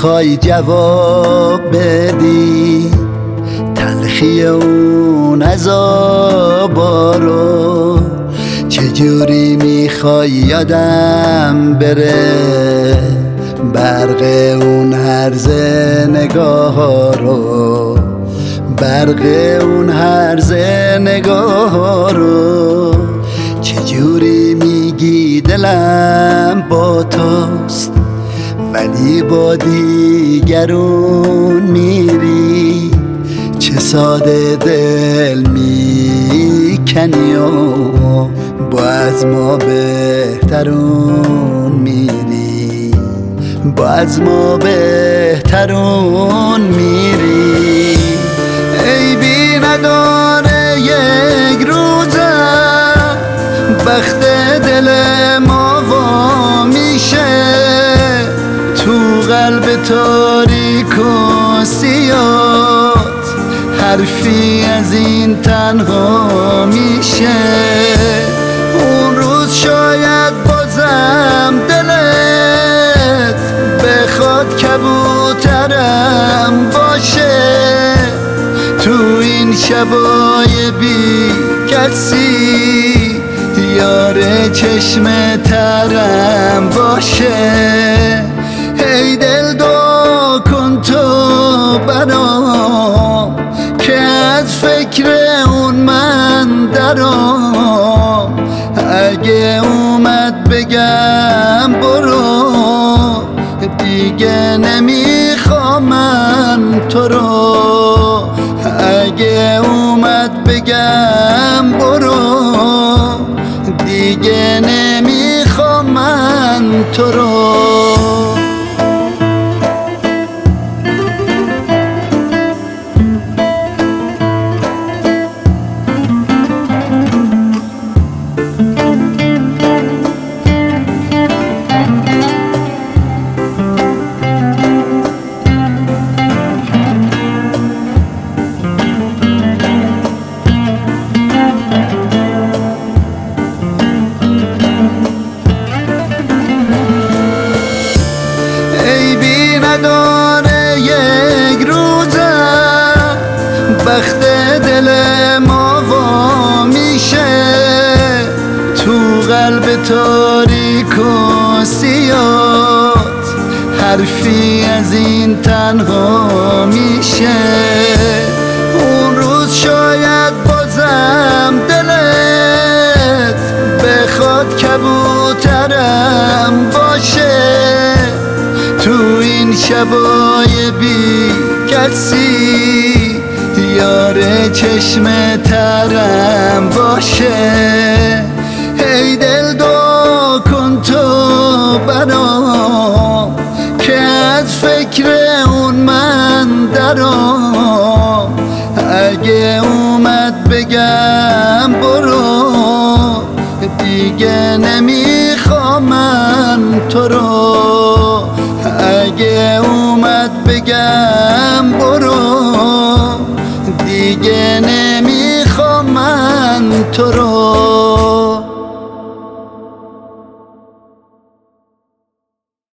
میخوای جواب بدی تلخی اون عذابا رو، چجوری میخوای یادم بره برق اون هرز نگاه رو، برق اون هرز نگاه رو. چجوری میگی دلم با توست ولی با دیگرون میری، چه ساده دل میکنی و با از ما بهترون میری، با از ما بهترون میری. ای بی نداره یک روزم بخت دل ما وا میشه، تو قلب تاریک و سیات حرفی از این تنها میشه. اون روز شاید بازم دلت بخواد کبوترم باشه، تو این شبای بی کسی یار چشم ترم باشه. ای دل دعا کن تو برام که از فکر اون من درام، اگه اومد بگم برو دیگه نمیخوام من تو رو، اگه اومد بگم برو دیگه نمیخوام من تو رو. نداره یک روزم بخت دل ما وا میشه، تو قلب تاریک و سیات حرفی از این تنها میشه. اون روز شاید بازم دلت بخواد کبوترم باشه، تو این شبای بی کسی یار چشم ترم باشه. ای دل دعا کن تو برام که از فکر اون من درام، اگه اومد بگم برو دیگه نمیخوام من تو رو، اگه اومد بگم برو دیگه نمیخوام من تو رو.